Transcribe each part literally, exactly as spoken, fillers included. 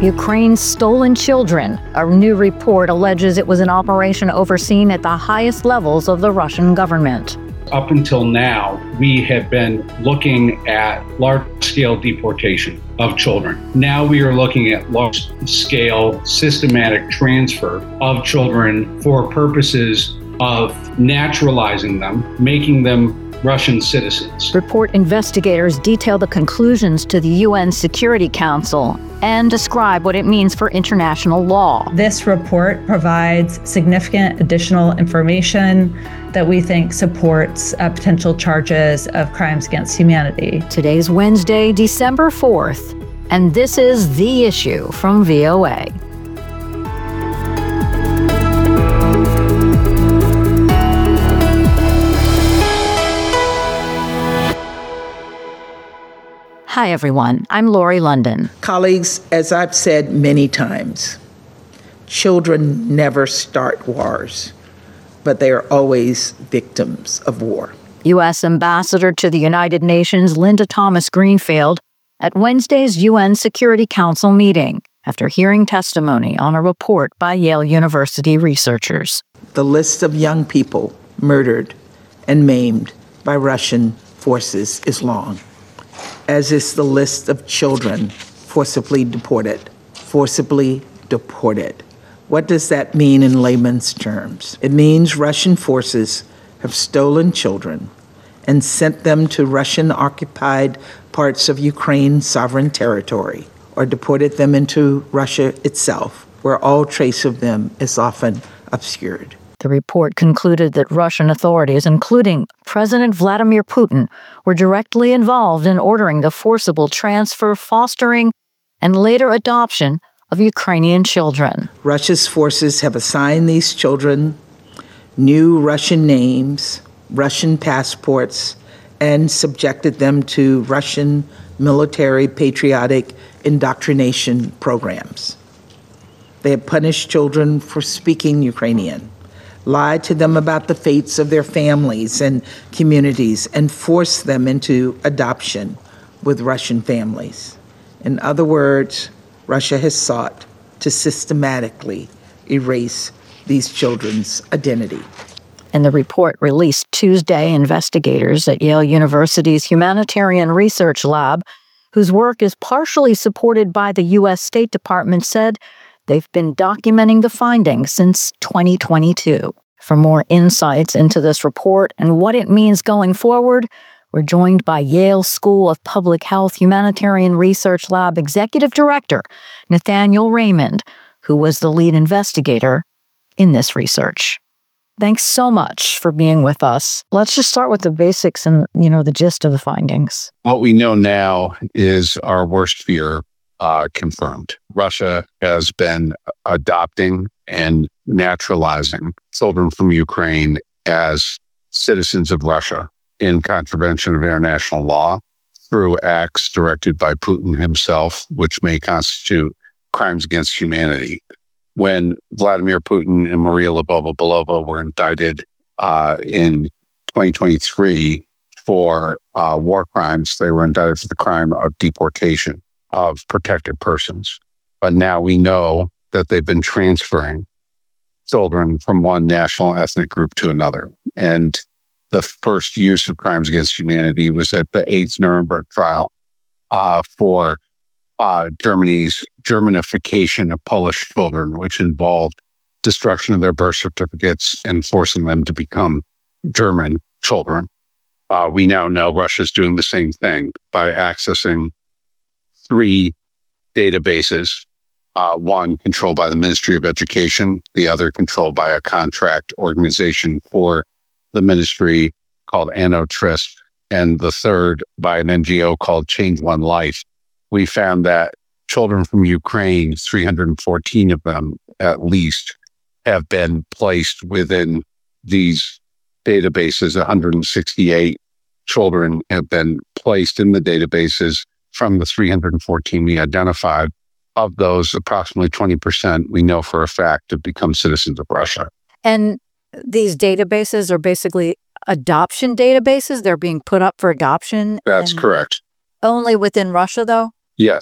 Ukraine's stolen children. A new report alleges it was an operation overseen at the highest levels of the Russian government. Up until now, we have been looking at large-scale deportation of children. Now we are looking at large-scale systematic transfer of children for purposes of naturalizing them, making them Russian citizens. Report investigators detail the conclusions to the U N Security Council and describe what it means for international law. This report provides significant additional information that we think supports uh, potential charges of crimes against humanity. Today's Wednesday, December fourth, and this is The Issue from V O A. Hi, everyone. I'm Lori London. Colleagues, as I've said many times, children never start wars, but they are always victims of war. U S Ambassador to the United Nations Linda Thomas-Greenfield at Wednesday's U N Security Council meeting after hearing testimony on a report by Yale University researchers. The list of young people murdered and maimed by Russian forces is long, as is the list of children forcibly deported. Forcibly deported. What does that mean in layman's terms? It means Russian forces have stolen children and sent them to Russian-occupied parts of Ukraine's sovereign territory, or deported them into Russia itself, where all trace of them is often obscured. The report concluded that Russian authorities, including President Vladimir Putin, were directly involved in ordering the forcible transfer, fostering, and later adoption of Ukrainian children. Russia's forces have assigned these children new Russian names, Russian passports, and subjected them to Russian military patriotic indoctrination programs. They have punished children for speaking Ukrainian, lied to them about the fates of their families and communities, and forced them into adoption with Russian families. In other words, Russia has sought to systematically erase these children's identity. In the report released Tuesday, investigators at Yale University's Humanitarian Research Lab, whose work is partially supported by the U S State Department, said they've been documenting the findings since twenty twenty-two. For more insights into this report and what it means going forward, we're joined by Yale School of Public Health Humanitarian Research Lab Executive Director Nathaniel Raymond, who was the lead investigator in this research. Thanks so much for being with us. Let's just start with the basics and, you know, the gist of the findings. What we know now is our worst fear uh, confirmed. Russia has been adopting and naturalizing children from Ukraine as citizens of Russia in contravention of international law through acts directed by Putin himself, which may constitute crimes against humanity. When Vladimir Putin and Maria Lvova-Belova were indicted uh, in twenty twenty-three for uh, war crimes, they were indicted for the crime of deportation of protected persons. But now we know that they've been transferring children from one national ethnic group to another. And the first use of crimes against humanity was at the eighth Nuremberg trial uh, for uh, Germany's Germanification of Polish children, which involved destruction of their birth certificates and forcing them to become German children. Uh, we now know Russia's doing the same thing by accessing three databases, uh, one controlled by the Ministry of Education, the other controlled by a contract organization for the ministry called Annotrust, and the third by an N G O called Change One Life. We found that children from Ukraine, three hundred fourteen of them at least, have been placed within these databases. one hundred sixty-eight children have been placed in the databases from the three hundred fourteen we identified. Of those, approximately twenty percent we know for a fact have become citizens of Russia. And these databases are basically adoption databases? They're being put up for adoption? That's correct. Only within Russia, though? Yes.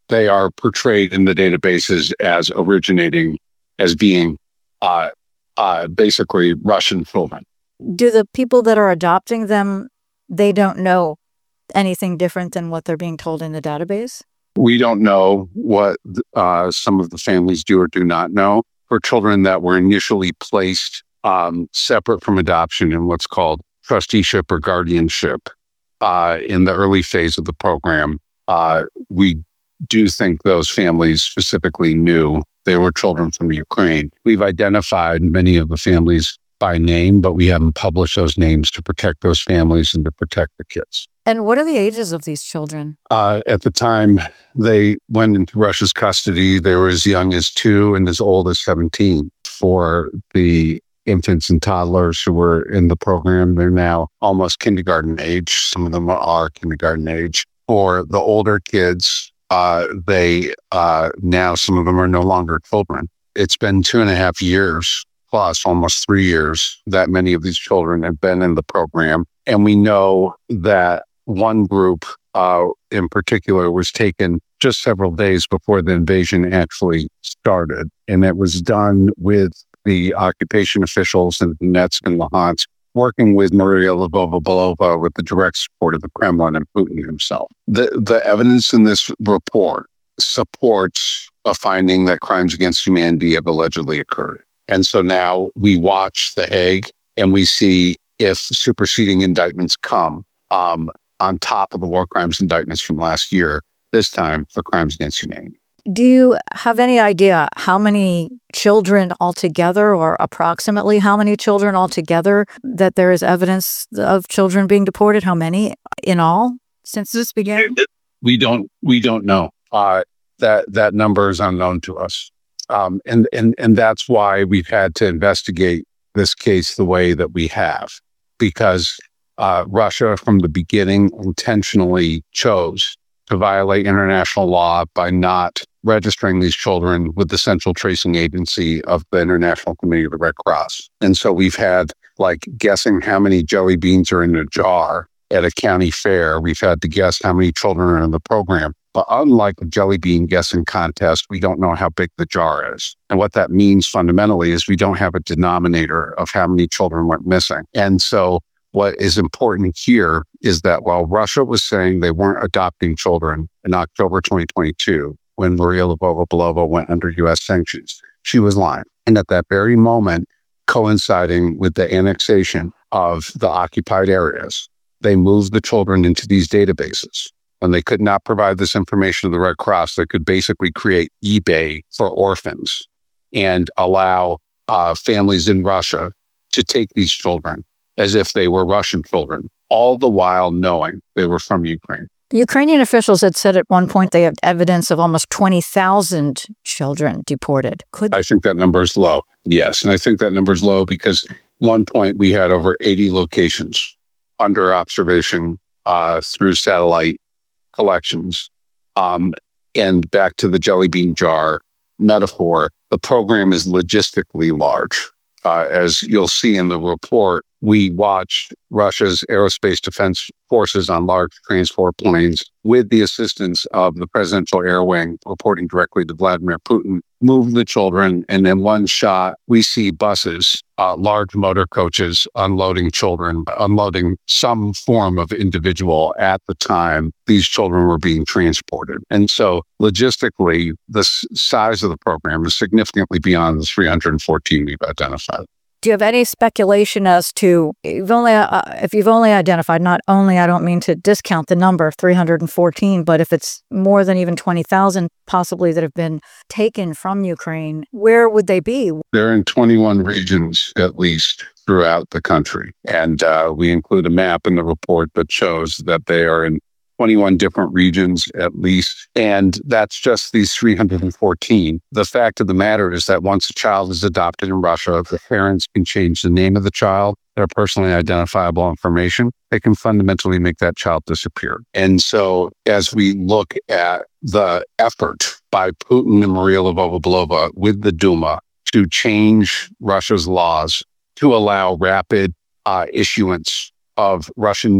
they are portrayed in the databases as originating, as being uh, uh, basically Russian children. Do the people that are adopting them, they don't know anything different than what they're being told in the database? We don't know what uh, some of the families do or do not know. For children that were initially placed um, separate from adoption in what's called trusteeship or guardianship uh, in the early phase of the program, uh, we do think those families specifically knew they were children from Ukraine. We've identified many of the families by name, but we haven't published those names to protect those families and to protect the kids. And what are the ages of these children? Uh, at the time they went into Russia's custody, they were as young as two and as old as seventeen. For the infants and toddlers who were in the program, they're now almost kindergarten age. Some of them are kindergarten age. For the older kids, uh, they uh, now some of them are no longer children. It's been two and a half years plus, almost three years, that many of these children have been in the program. And we know that one group uh, in particular was taken just several days before the invasion actually started. And it was done with the occupation officials in Donetsk and Luhansk, working with Maria Lvova-Belova with the direct support of the Kremlin and Putin himself. The, the evidence in this report supports a finding that crimes against humanity have allegedly occurred. And so now we watch The Hague and we see if superseding indictments come um, on top of the war crimes indictments from last year, this time for crimes against humanity. Do you have any idea how many children altogether, or approximately how many children altogether, that there is evidence of children being deported? How many in all since this began? We don't. We don't know. Uh, that that number is unknown to us, um, and and and that's why we've had to investigate this case the way that we have, because uh, Russia, from the beginning, intentionally chose to violate international law by not registering these children with the central tracing agency of the International Committee of the Red Cross. And so we've had, like, guessing how many jelly beans are in a jar at a county fair. We've had to guess how many children are in the program. But unlike a jelly bean guessing contest, we don't know how big the jar is. And what that means fundamentally is we don't have a denominator of how many children went missing. And so what is important here is that while Russia was saying they weren't adopting children in October twenty twenty-two, when Maria Lvova-Belova went under U S sanctions, she was lying. And at that very moment, coinciding with the annexation of the occupied areas, they moved the children into these databases. When they could not provide this information to the Red Cross, they could basically create eBay for orphans and allow uh, families in Russia to take these children as if they were Russian children, all the while knowing they were from Ukraine. Ukrainian officials had said at one point they have evidence of almost twenty thousand children deported. Could I think that number is low, yes. And I think that number is low because at one point we had over eighty locations under observation uh, through satellite collections. Um, and back to the jelly bean jar metaphor, the program is logistically large. Uh, as you'll see in the report, we watched Russia's aerospace defense forces on large transport planes with the assistance of the presidential air wing reporting directly to Vladimir Putin, move the children. And in one shot, we see buses, uh, large motor coaches unloading children, unloading some form of individual at the time these children were being transported. And so logistically, the s- size of the program is significantly beyond the three hundred fourteen we've identified. Do you have any speculation as to, you've only, uh, if you've only identified, not only, I don't mean to discount the number, three hundred fourteen, but if it's more than even twenty thousand possibly that have been taken from Ukraine, where would they be? They're in twenty-one regions, at least, throughout the country. And uh, we include a map in the report that shows that they are in twenty-one different regions at least. And that's just these three hundred fourteen. The fact of the matter is that once a child is adopted in Russia, the parents can change the name of the child, their personally identifiable information. They can fundamentally make that child disappear. And so as we look at the effort by Putin and Maria Lvova-Belova with the Duma to change Russia's laws to allow rapid uh, issuance of Russian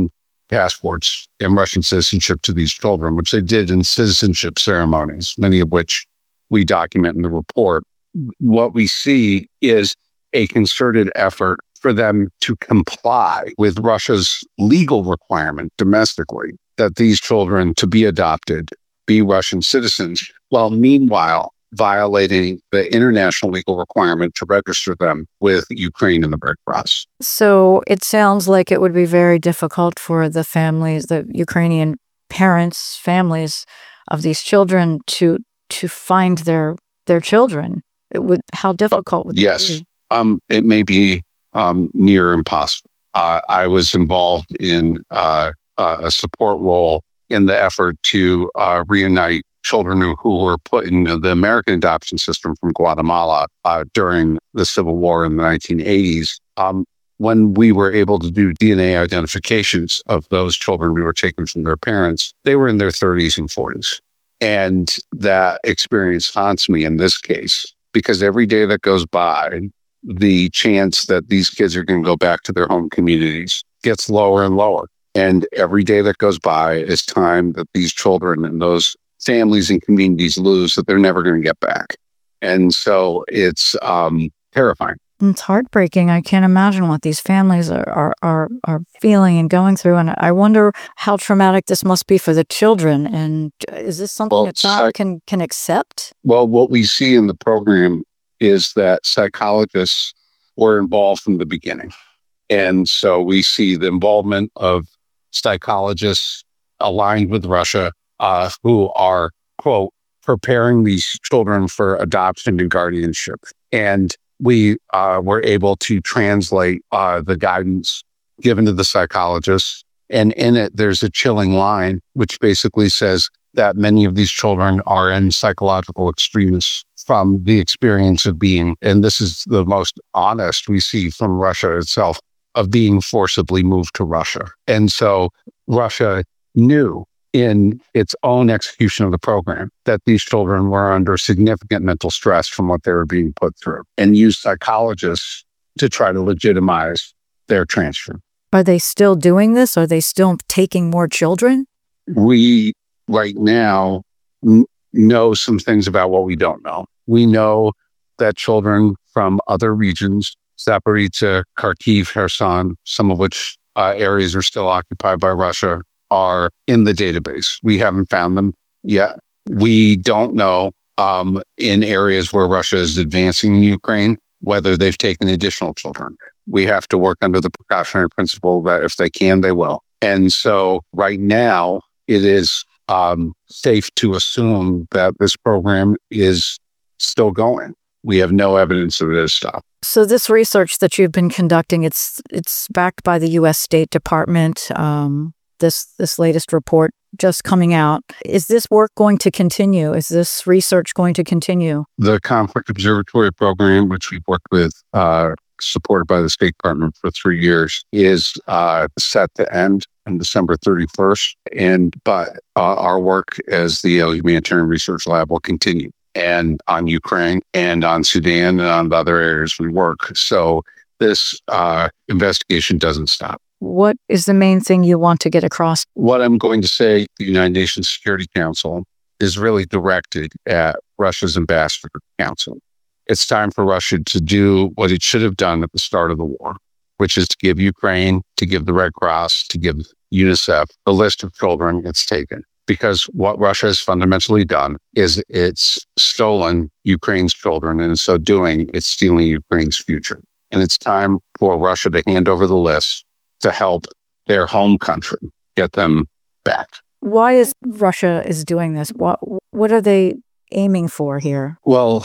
passports and Russian citizenship to these children, which they did in citizenship ceremonies, many of which we document in the report. What we see is a concerted effort for them to comply with Russia's legal requirement domestically that these children to be adopted, be Russian citizens, while meanwhile violating the international legal requirement to register them with Ukraine and the Red Cross. So it sounds like it would be very difficult for the families, the Ukrainian parents, families of these children to to find their their children. It would, how difficult would yes. it be? Um, it may be um, near impossible. Uh, I was involved in uh, a support role in the effort to uh, reunite children who, who were put in the American adoption system from Guatemala uh, during the Civil War in the nineteen eighties. Um, when we were able to do D N A identifications of those children we were taken from their parents, they were in their thirties and forties. And that experience haunts me in this case, because every day that goes by, the chance that these kids are going to go back to their home communities gets lower and lower. And every day that goes by is time that these children and those families and communities lose that they're never going to get back. And so it's um, terrifying. It's heartbreaking. I can't imagine what these families are, are are are feeling and going through. And I wonder how traumatic this must be for the children. And is this something well, that child can, can accept? Well, what we see in the program is that psychologists were involved from the beginning. And so we see the involvement of psychologists aligned with Russia uh, who are, quote, preparing these children for adoption and guardianship. And we uh, were able to translate uh, the guidance given to the psychologists. And in it, there's a chilling line, which basically says that many of these children are in psychological extremis from the experience of being, and this is the most honest we see from Russia itself, of being forcibly moved to Russia. And so Russia knew in its own execution of the program that these children were under significant mental stress from what they were being put through, and used psychologists to try to legitimize their transfer. Are they still doing this? Are they still taking more children? We, right now, n- know some things about what we don't know. We know that children from other regions, Zaporizhzhia, Kharkiv, Kherson, some of which uh, areas are still occupied by Russia, are in the database. We haven't found them yet. We don't know um, in areas where Russia is advancing in Ukraine whether they've taken additional children. We have to work under the precautionary principle that if they can, they will. And so right now, it is um, safe to assume that this program is still going. We have no evidence of this stuff. So this research that you've been conducting, it's it's backed by the U S State Department. Um, this this latest report just coming out. Is this work going to continue? Is this research going to continue? The Conflict Observatory Program, which we've worked with, uh, supported by the State Department for three years, is uh, set to end on December thirty-first. And but uh, our work as the Yale Humanitarian Research Lab will continue, and on Ukraine and on Sudan and on the other areas we work. So this uh, investigation doesn't stop. What is the main thing you want to get across? What I'm going to say, the United Nations Security Council is really directed at Russia's ambassador council. It's time for Russia to do what it should have done at the start of the war, which is to give Ukraine, to give the Red Cross, to give UNICEF the list of children it's taken. Because what Russia has fundamentally done is it's stolen Ukraine's children, and in so doing, it's stealing Ukraine's future. And it's time for Russia to hand over the list to help their home country get them back. Why is Russia is doing this? What what are they aiming for here? Well,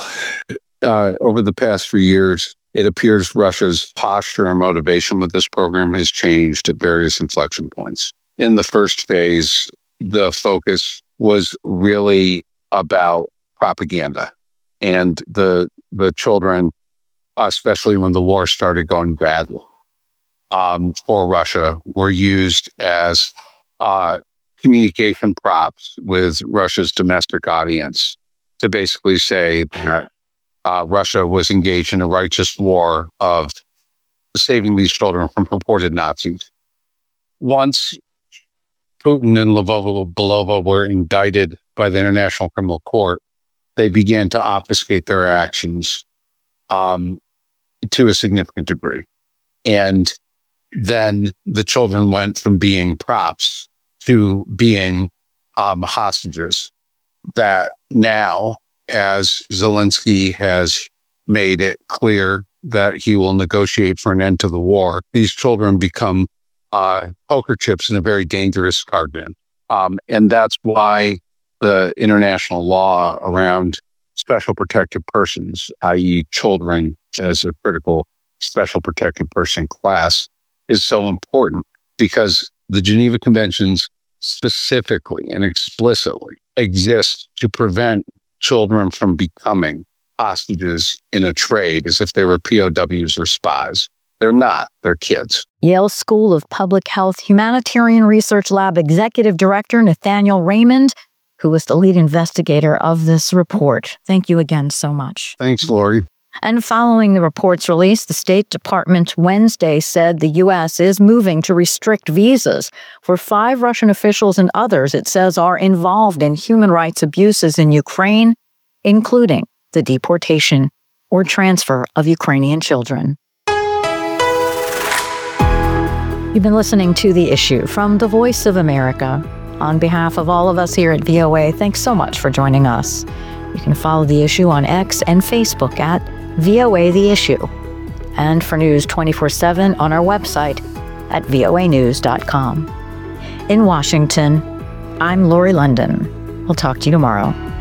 uh, over the past few years, it appears Russia's posture and motivation with this program has changed at various inflection points. In the first phase, the focus was really about propaganda, and the the children, especially when the war started going badly um, for Russia, were used as uh, communication props with Russia's domestic audience to basically say that uh, Russia was engaged in a righteous war of saving these children from purported Nazis. Once Putin and Lvova were indicted by the International Criminal Court, they began to obfuscate their actions um, to a significant degree. And then the children went from being props to being um, hostages that now, as Zelensky has made it clear that he will negotiate for an end to the war, these children become uh, poker chips in a very dangerous card game. Um, and that's why the international law around special protected persons, that is children as a critical special protected person class, is so important, because the Geneva Conventions specifically and explicitly exist to prevent children from becoming hostages in a trade as if they were P O Ws or spies. They're not. They're kids. Yale School of Public Health Humanitarian Research Lab Executive Director Nathaniel Raymond, who was the lead investigator of this report. Thank you again so much. Thanks, Lori. And following the report's release, the State Department Wednesday said the U S is moving to restrict visas for five Russian officials and others it says are involved in human rights abuses in Ukraine, including the deportation or transfer of Ukrainian children. You've been listening to The Issue from The Voice of America. On behalf of all of us here at V O A, thanks so much for joining us. You can follow The Issue on X and Facebook at V O A The Issue, and for news twenty-four seven on our website at voa news dot com. In Washington, I'm Lori London. We'll talk to you tomorrow.